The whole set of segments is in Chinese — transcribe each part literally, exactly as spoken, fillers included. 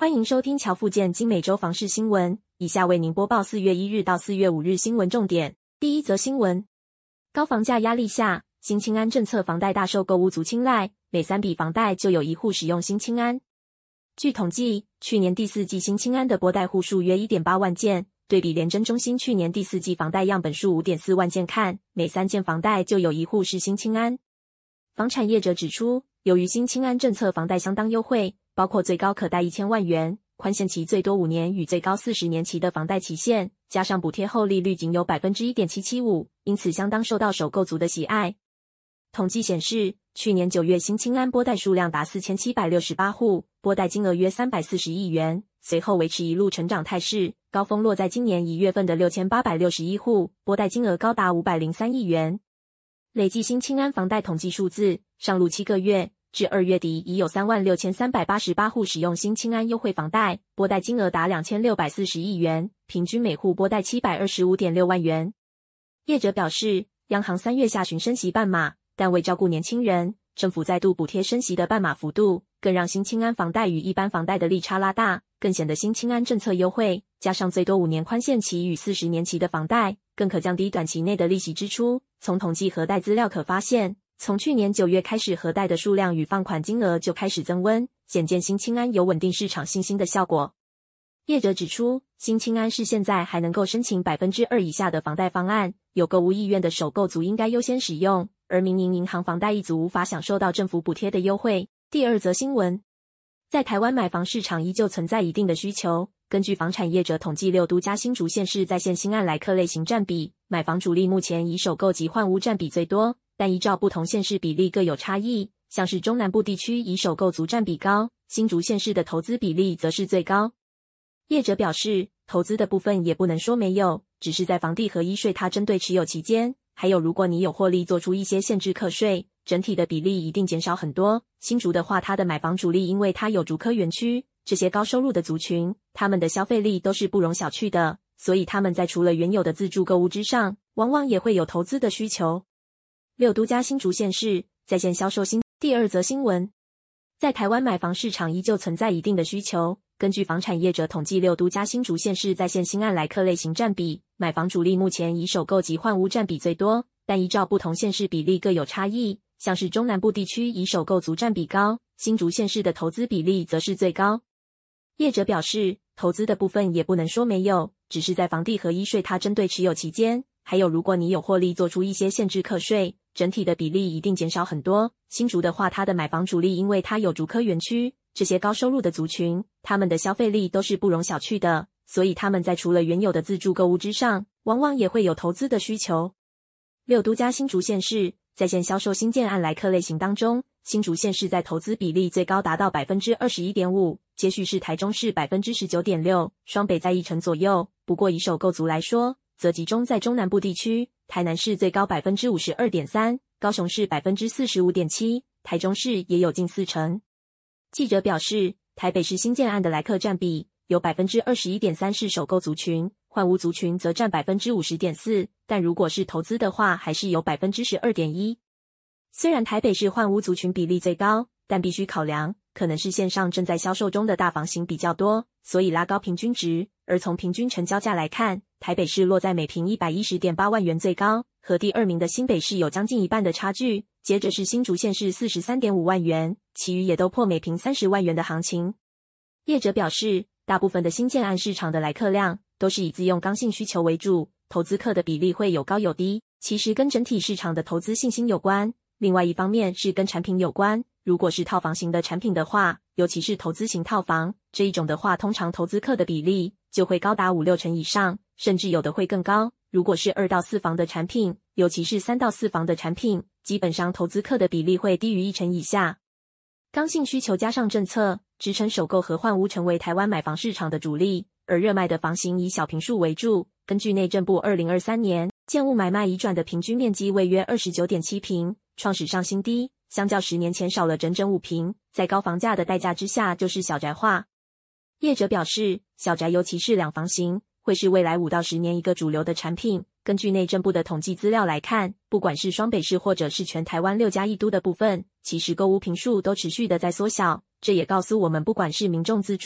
欢迎收听乔富健经每周房市新闻，以下为您播报四月一日到四月五日新闻重点。第一则新闻，高房价压力下，新青安政策房贷大受购屋族青睐，每三笔房贷就有一户使用新青安。据统计，去年第四季新青安的拨贷户数约 一点八万件，对比联征中心去年第四季房贷样本数 五点四万件看，每三件房贷就有一户是新青安。房产业者指出，由于新青安政策房贷相当优惠，包括最高可贷一千万元，宽限期最多五年与最高四十年期的房贷期限，加上补贴后利率仅有 百分之一点七七五， 因此相当受到首购族的喜爱。统计显示，去年九月新青安拨贷数量达四千七百六十八户，拨贷金额约三百四十亿元，随后维持一路成长态势，高峰落在今年一月份的六千八百六十一户，拨贷金额高达五百零三亿元。累计新青安房贷统计数字，上路七个月，至二月底已有 三万六千三百八十八户使用新青安优惠房贷，拨贷金额达两千六百四十亿元，平均每户拨贷 七百二十五点六万元。业者表示，央行三月下旬升息半码，但为照顾年轻人，政府再度补贴升息的半码幅度，更让新青安房贷与一般房贷的利差拉大，更显得新青安政策优惠，加上最多五年宽限期与四十年期的房贷，更可降低短期内的利息支出。从统计核贷资料可发现，从去年九月开始，核贷的数量与放款金额就开始增温，显见新青安有稳定市场信心的效果。业者指出，新青安是现在还能够申请 百分之二 以下的房贷方案，有购屋意愿的首购族应该优先使用，而民营银行房贷一族无法享受到政府补贴的优惠。第二则新闻，在台湾买房市场依旧存在一定的需求。根据房产业者统计，六都加新竹县市在线新案来客类型占比，买房主力目前以首购及换屋占比最多，但依照不同县市比例各有差异，像是中南部地区以首购族占比高，新竹县市的投资比例则是最高。业者表示，投资的部分也不能说没有，只是在房地合一税它针对持有期间，还有如果你有获利做出一些限制课税，整体的比例一定减少很多。新竹的话，它的买房主力因为它有竹科园区，这些高收入的族群，他们的消费力都是不容小觑的，所以他们在除了原有的自住购物之上，往往也会有投资的需求。六都加新竹县市在线销售新。第二则新闻，在台湾买房市场依旧存在一定的需求。根据房产业者统计，六都加新竹县市在线新案来客类型占比，买房主力目前以首购及换屋占比最多，但依照不同县市比例各有差异，像是中南部地区以首购族占比高，新竹县市的投资比例则是最高。业者表示，投资的部分也不能说没有，只是在房地合一税它针对持有期间，还有如果你有获利做出一些限制课税，整体的比例一定减少很多。新竹的话，它的买房主力因为它有竹科园区，这些高收入的族群，他们的消费力都是不容小觑的，所以他们在除了原有的自住购物之上，往往也会有投资的需求。六都加新竹县市在线销售新建案来客类型当中，新竹县市在投资比例最高达到 百分之二十一点五， 接续是台中市 百分之十九点六， 双北在一成左右。不过以首购族来说，则集中在中南部地区，台南市最高 百分之五十二点三， 高雄市 百分之四十五点七， 台中市也有近四成。记者表示，台北市新建案的来客占比有 百分之二十一点三 是首购族群，换屋族群则占 百分之五十点四， 但如果是投资的话，还是有 百分之十二点一。 虽然台北市换屋族群比例最高，但必须考量，可能是线上正在销售中的大房型比较多，所以拉高平均值。而从平均成交价来看，台北市落在每平 一百一十点八万元最高，和第二名的新北市有将近一半的差距，接着是新竹县市 四十三点五万元，其余也都破每平三十万元的行情。业者表示，大部分的新建案市场的来客量都是以自用刚性需求为主，投资客的比例会有高有低，其实跟整体市场的投资信心有关。另外一方面是跟产品有关，如果是套房型的产品的话，尤其是投资型套房，这一种的话，通常投资客的比例就会高达五六成以上，甚至有的会更高。如果是二到四房的产品，尤其是三到四房的产品，基本上投资客的比例会低于一成以下。刚性需求加上政策，支撑首购和换屋成为台湾买房市场的主力，而热卖的房型以小坪数为主。根据内政部二零二三年建物买卖移转的平均面积为约 二十九点七坪，创史上新低，相较十年前少了整整五坪，在高房价的代价之下，就是小宅化。业者表示，小宅尤其是两房型，会是未来五到十年一个主流的产品。根据内政部的统计资料来看，不管是双北市或者是全台湾六加一都的部分，其实购屋坪数都持续的在缩小。这也告诉我们，不管是民众自住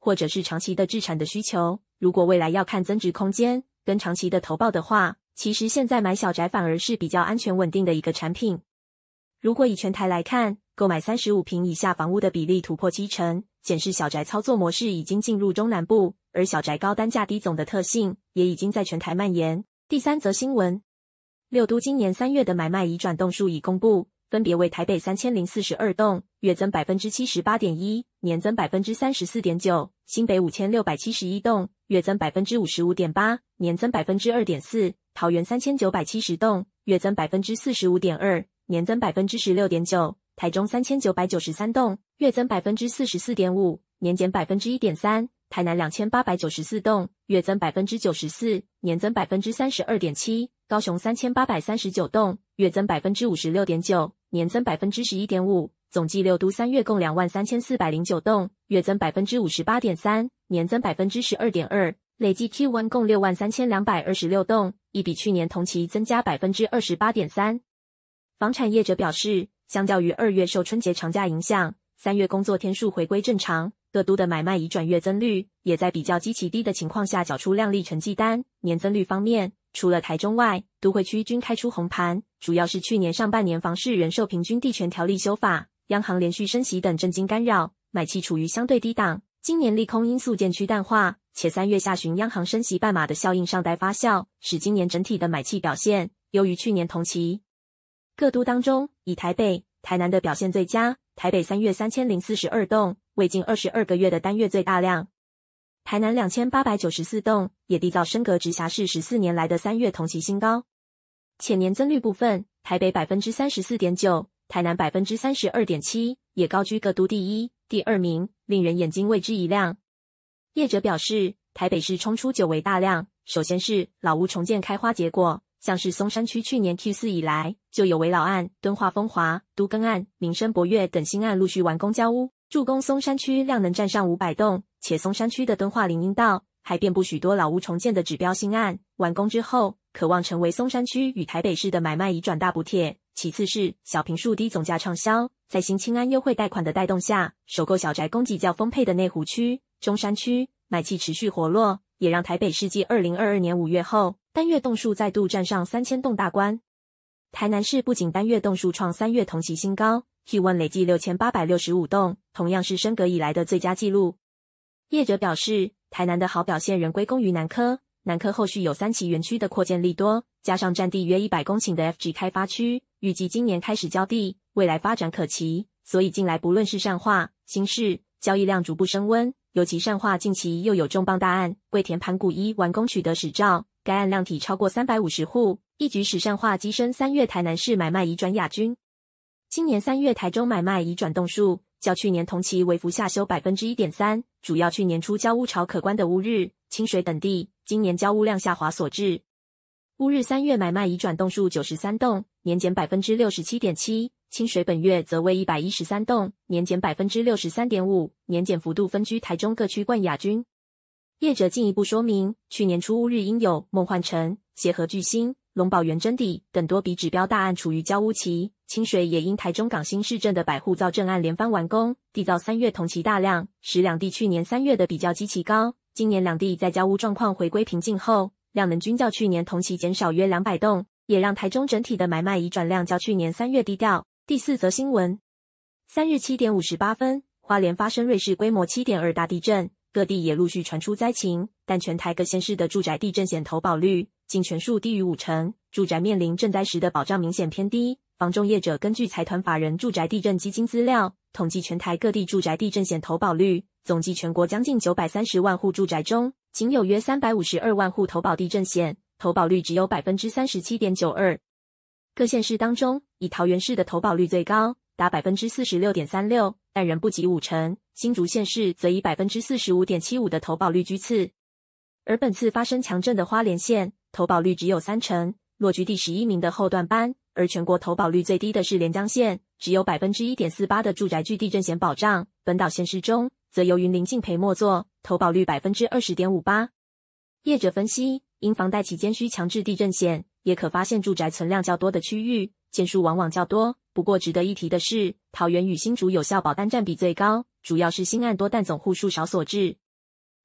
或者是长期的置产的需求。如果未来要看增值空间跟长期的投报的话，其实现在买小宅反而是比较安全稳定的一个产品。如果以全台来看，购买三十五坪以下房屋的比例突破七成，显示小宅操作模式已经进入中南部，而小宅高单价低总的特性也已经在全台蔓延。第三则新闻，六都今年三月的买卖移转栋数已公布，分别为台北三千零四十二栋，月增 百分之七十八点一， 年增 百分之三十四点九， 新北五千六百七十一栋，月增 百分之五十五点八， 年增 百分之二点四， 桃园三千九百七十栋，月增 百分之四十五点二， 年增 百分之十六点九， 台中三千九百九十三栋，月增 百分之四十四点五， 年减 百分之一点三， 台南两千八百九十四栋，月增 百分之九十四， 年增 百分之三十二点七， 高雄三千八百三十九栋，月增 百分之五十六点九， 年增 百分之十一点五， 总计六都三月共 两万三千四百零九栋，月增 百分之五十八点三， 年增 百分之十二点二， 累计 Q 一 共 六万三千两百二十六栋，亦比去年同期增加 百分之二十八点三。房产业者表示，相较于二月受春节长假影响，三月工作天数回归正常，各都的买卖移转月增率也在比较基期低的情况下缴出亮丽成绩单。年增率方面，除了台中外，都会区均开出红盘，主要是去年上半年房市人寿平均地权条例修法、央行连续升息等震惊干扰，买气处于相对低档。今年利空因素渐趋淡化，且三月下旬央行升息半码的效应尚待发酵，使今年整体的买气表现优于去年同期。各都当中，以台北、台南的表现最佳，台北三月三千零四十二栋，为近二十二个月的单月最大量。台南两千八百九十四栋，也缔造升格直辖市十四年来的三月同期新高。且年增率部分，台北 百分之三十四点九， 台南 百分之三十二点七， 也高居各都第一、第二名，令人眼睛为之一亮。业者表示，台北市冲出九为大量，首先是老屋重建开花结果，像是松山区去年 Q 四 以来就有围老案、敦化风华、都更案、民生博悦等新案陆续完工交屋，助攻松山区量能站上五百栋，且松山区的敦化林荫道还遍布许多老屋重建的指标新案，完工之后可望成为松山区与台北市的买卖移转大补帖。其次是小坪数低总价畅销，在新青安优惠贷款的带动下，首购小宅供给较丰沛的内湖区、中山区买气持续活络，也让台北市继二零二二年五月后，单月栋数再度站上三千栋大关。台南市不仅单月栋数创三月同期新高， Q 一 累计六千八百六十五栋，同样是升格以来的最佳纪录。业者表示，台南的好表现仍归功于南科，南科后续有三期园区的扩建利多，加上占地约一百公顷的 F G 开发区，预计今年开始交地，未来发展可期。所以近来不论是善化、新市，交易量逐步升温，尤其善化近期又有重磅大案桂田盘古一完工取得使照，该案量体超过三百五十户，一举使善化跻身三月台南市买卖移转亚军。今年三月台中买卖移转栋数较去年同期微幅下修 百分之一点三， 主要去年初交屋潮可观的乌日、清水等地，今年交屋量下滑所致。乌日三月买卖移转栋数九十三栋，年减 百分之六十七点七， 清水本月则为一百一十三栋，年减 百分之六十三点五， 年减幅度分居台中各区冠亚军。业者进一步说明，去年初乌日应有梦幻城、协和巨星、龙宝园真底等多笔指标大案处于交屋期，清水也因台中港新市镇的百户造镇案连番完工，缔造三月同期大量，使两地去年三月的比较基期高。今年两地在交屋状况回归平静后，量能均较去年同期减少约两百栋，也让台中整体的买卖移转量较去年三月低调。第四则新闻，三日七点五十八分，花莲发生瑞士规模 七点二 大地震，各地也陆续传出灾情，但全台各县市的住宅地震险投保率竟全数低于五成，住宅面临震灾时的保障明显偏低。房仲业者根据财团法人住宅地震基金资料，统计全台各地住宅地震险投保率，总计全国将近九百三十万户住宅中，仅有约三百五十二万户投保地震险，投保率只有 百分之三十七点九二。各县市当中，以桃园市的投保率最高，达 百分之四十六点三六， 但仍不及五成，新竹县市则以 百分之四十五点七五 的投保率居次。而本次发生强震的花莲县，投保率只有三成，落居第十一名的后段班，而全国投保率最低的是连江县，只有 百分之一点四八 的住宅具地震险保障，本岛县市中，则由云林敬培末座，投保率 百分之二十点五八。业者分析，因房贷期间需强制地震险，也可发现住宅存量较多的区域，件数往往较多。不过值得一提的是，桃园与新竹有效保单占比最高，主要是新案多但总户数少所致。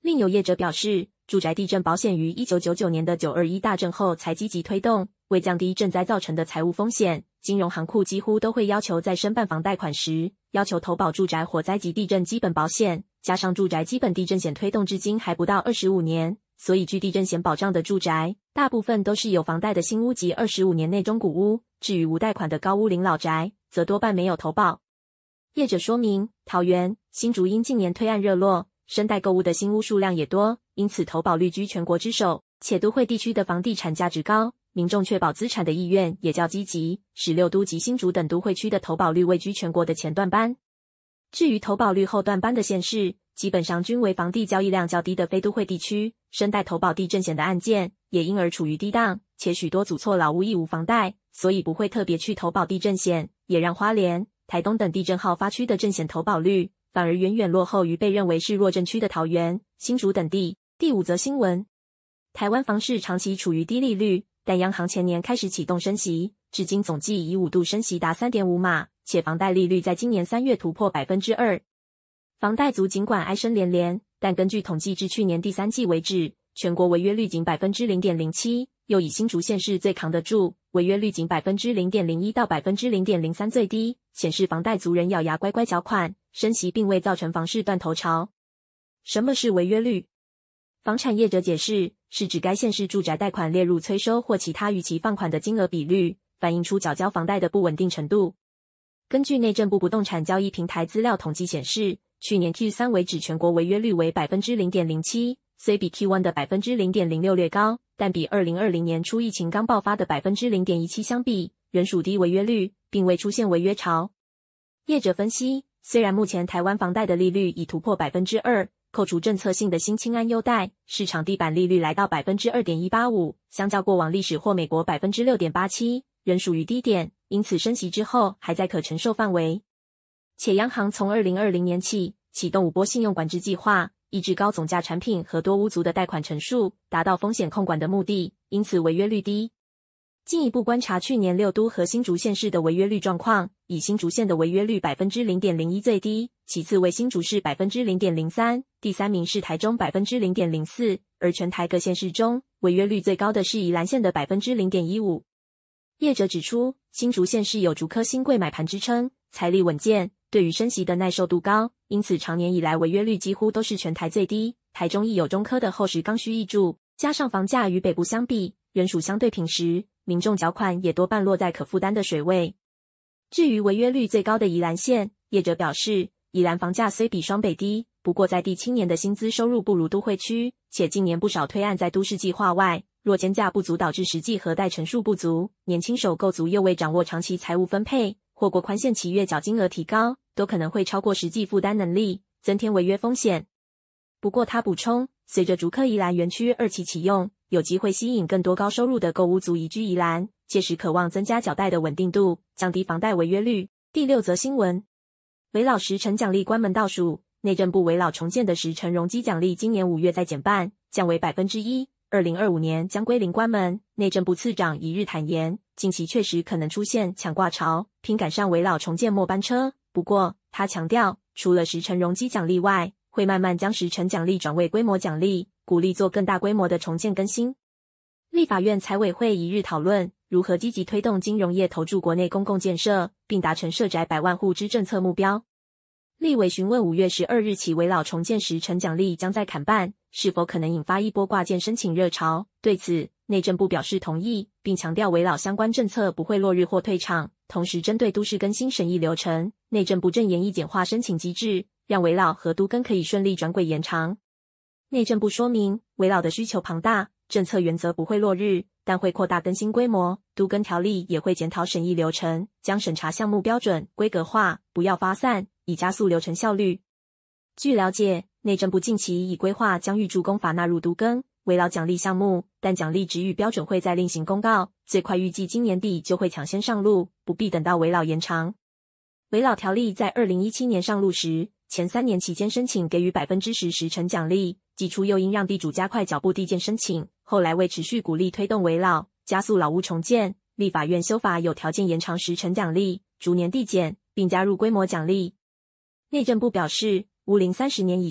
另有业者表示，住宅地震保险于一九九九年的九二一大震后才积极推动，为降低震灾造成的财务风险，金融行库几乎都会要求在申办房贷款时，要求投保住宅火灾及地震基本保险，加上住宅基本地震险推动至今还不到二十五年，所以具地震险保障的住宅，大部分都是有房贷的新屋及二十五年内中古屋，至于无贷款的高屋龄老宅，则多半没有投保。业者说明，桃园、新竹因近年推案热络，申贷购物的新屋数量也多，因此投保率居全国之首，且都会地区的房地产价值高，民众确保资产的意愿也较积极，使六都及新竹等都会区的投保率位居全国的前段班。至于投保率后段班的县市，基本上均为房地交易量较低的非都会地区，申贷投保地震险的案件也因而处于低档，且许多祖错老屋亦无房贷，所以不会特别去投保地震险，也让花莲、台东等地震好发区的震险投保率反而远远落后于被认为是弱震区的桃园、新竹等地。第五则新闻，台湾房市长期处于低利率，但央行前年开始启动升息，至今总计以五度升息达 三点五 码，且房贷利率在今年三月突破 百分之二。房贷族尽管哀声连连，但根据统计至去年第三季为止，全国违约率仅 百分之零点零七， 又以新竹县市最扛得住，违约率仅 百分之零点零一 到 百分之零点零三 最低，显示房贷族人咬牙乖乖缴款，升息并未造成房市断头潮。什么是违约率？房产业者解释，是指该县市住宅贷款列入催收或其他逾期放款的金额比率，反映出缴交房贷的不稳定程度。根据内政部不动产交易平台资料统计显示，去年 Q 三 为止全国违约率为 百分之零点零七， 虽比 Q 一 的 百分之零点零六 略高，但比二零二零年初疫情刚爆发的 百分之零点一七 相比，仍属低违约率，并未出现违约潮。业者分析，虽然目前台湾房贷的利率已突破 百分之二， 扣除政策性的新青安优待，市场地板利率来到 百分之二点一八五， 相较过往历史或美国 百分之六点八七， 仍属于低点，因此升息之后还在可承受范围。且央行从二零二零年起启动五波信用管制计划，抑制高总价产品和多屋族的贷款成数，达到风险控管的目的，因此违约率低。进一步观察去年六都和新竹县市的违约率状况，以新竹县的违约率 百分之零点零一 最低，其次为新竹市 百分之零点零三， 第三名是台中 百分之零点零四， 而全台各县市中，违约率最高的是宜兰县的 百分之零点一五。业者指出，新竹县市有竹科新贵买盘支撑，财力稳健，对于升息的耐受度高，因此长年以来违约率几乎都是全台最低。台中亦有中科的厚实刚需挹注，加上房价与北部相比，仍属相对平实，民众缴款也多半落在可负担的水位。至于违约率最高的宜兰县，业者表示，宜兰房价虽比双北低，不过在地青年的薪资收入不如都会区，且近年不少推案在都市计划外，若间价不足导致实际核贷成数不足，年轻首购族又未掌握长期财务分配，或过宽限期月缴金额提高，都可能会超过实际负担能力，增添违约风险。不过他补充，随着竹科宜兰园区二期启用，有机会吸引更多高收入的购屋族移居宜兰，届时渴望增加缴贷的稳定度，降低房贷违约率。第六则新闻，危老时程奖励关门倒数，内政部危老重建的时程容积奖励今年五月再减半，降为 百分之一， 二零二五年将归零关门。内政部次长一日坦言，近期确实可能出现抢挂潮，拼赶上危老重建末班车。不过他强调，除了时程容积奖励外，会慢慢将时程奖励转为规模奖励，鼓励做更大规模的重建更新。立法院财委会一日讨论如何积极推动金融业投注国内公共建设，并达成社宅百万户之政策目标。立委询问五月十二日起危老重建时程奖励将在砍半，是否可能引发一波挂件申请热潮？对此，内政部表示同意，并强调危老相关政策不会落日或退场。同时，针对都市更新审议流程，内政部正研议简化申请机制，让危老和都更可以顺利转轨延长。内政部说明，危老的需求庞大，政策原则不会落日，但会扩大更新规模，都更条例也会检讨审议流程，将审查项目标准规格化，不要发散，以加速流程效率。据了解，内政部近期已规划将预铸工法纳入都更危老奖励项目，但奖励值与标准会再另行公告，最快预计今年底就会抢先上路，不必等到危老延长。危老条例在二零一七年上路时，前三年期间申请给予 百分之十 时程奖励，祭出诱因让地主加快脚步递件申请，后来为持续鼓励推动危老，加速老屋重建，立法院修法有条件延长时程奖励，逐年递减，并加入规模奖励。内政部表示，屋龄三十年以上，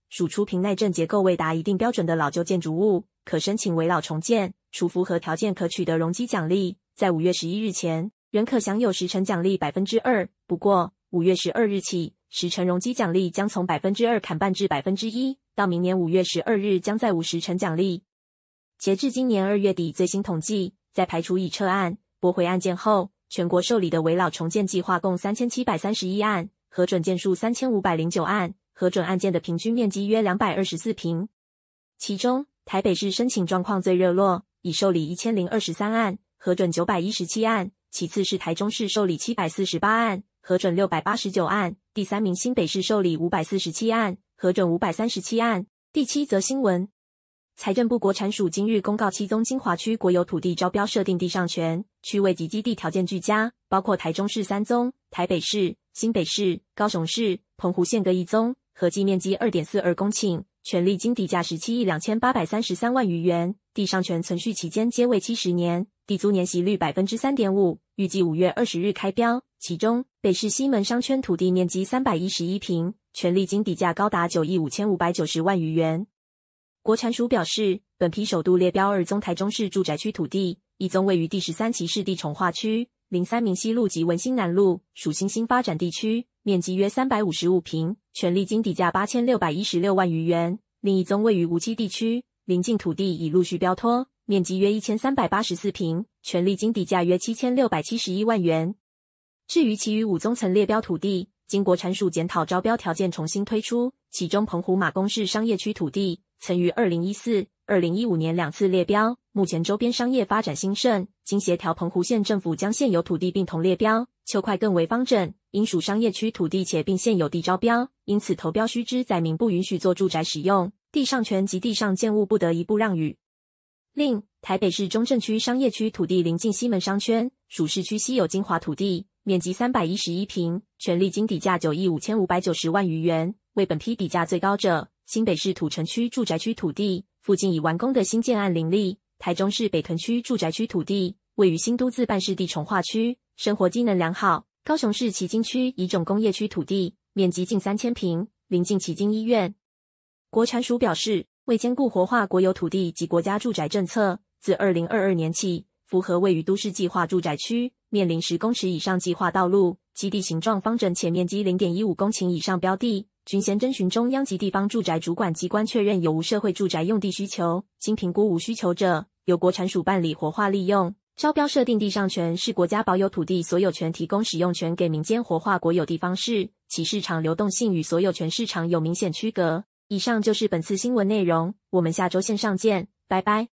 属出坪内正结构未达一定标准的老旧建筑物，可申请危老重建，除符合条件可取得容积奖励，在五月十一日前，仍可享有十成奖励 百分之二。不过，五月十二日起，十成容积奖励将从 百分之二 砍半至 百分之一， 到明年五月十二日将再无十成奖励。截至今年二月底最新统计，在排除已撤案、驳回案件后，全国受理的危老重建计划共三千七百三十一案，核准件数三千五百零九案，核准案件的平均面积约两百二十四坪。其中，台北市申请状况最热络，已受理一千零二十三案，核准九百一十七案，其次是台中市受理七百四十八案，核准六百八十九案，第三名新北市受理五百四十七案，核准五百三十七案。第七则新闻，财政部国产署今日公告七宗精华区国有土地招标设定地上权，区位及基地条件俱佳，包括台中市三宗、台北市、新北市、高雄市、澎湖县各一宗，合计面积 二点四二公顷，权利金底价十七亿两千八百三十三万余元，地上权存续期间皆为七十年，地租年息率 百分之三点五， 预计五月二十日开标。其中，北市西门商圈土地面积三百一十一坪，权利金底价高达九亿五千五百九十万余元。国产署表示，本批首度列标二宗台中市住宅区土地，一宗位于第十三期市地重划区，零三明西路及文心南路，属新兴发展地区，面积约三百五十五坪，权利金底价八千六百一十六万余元。另一宗位于梧栖地区，邻近土地已陆续标托，面积约一千三百八十四坪，权利金底价约七千六百七十一万元。至于其余五宗曾列标土地，经国产署检讨招标条件重新推出，其中澎湖马公市商业区土地曾于二零一四、二零一五年两次列标，目前周边商业发展兴盛，经协调澎湖县政府将现有土地并同列标。邱快更为方正，因属商业区土地且并现有地招标，因此投标须知载明不允许做住宅使用，地上权及地上建物不得一步让与。另，台北市中正区商业区土地临近西门商圈，属市区稀有精华土地，面积三百一十一坪，权利金底价九亿五千五百九十万余元，为本批底价最高者。新北市土城区住宅区土地附近已完工的新建案林立，台中市北屯区住宅区土地位于新都自办市地重划区，生活机能良好。高雄市旗津区乙种工业区土地面积近三千坪，临近旗津医院。国产署表示，为兼顾活化国有土地及国家住宅政策，自二零二二年起，符合位于都市计划住宅区面临十公尺以上计划道路，基地形状方整且面积 零点一五公顷以上标的，均先征询中央及地方住宅主管机关确认有无社会住宅用地需求，经评估无需求者，由国产署办理活化利用。招标设定地上权是国家保有土地所有权提供使用权给民间活化国有地方式，其市场流动性与所有权市场有明显区隔。以上就是本次新闻内容，我们下周线上见，拜拜。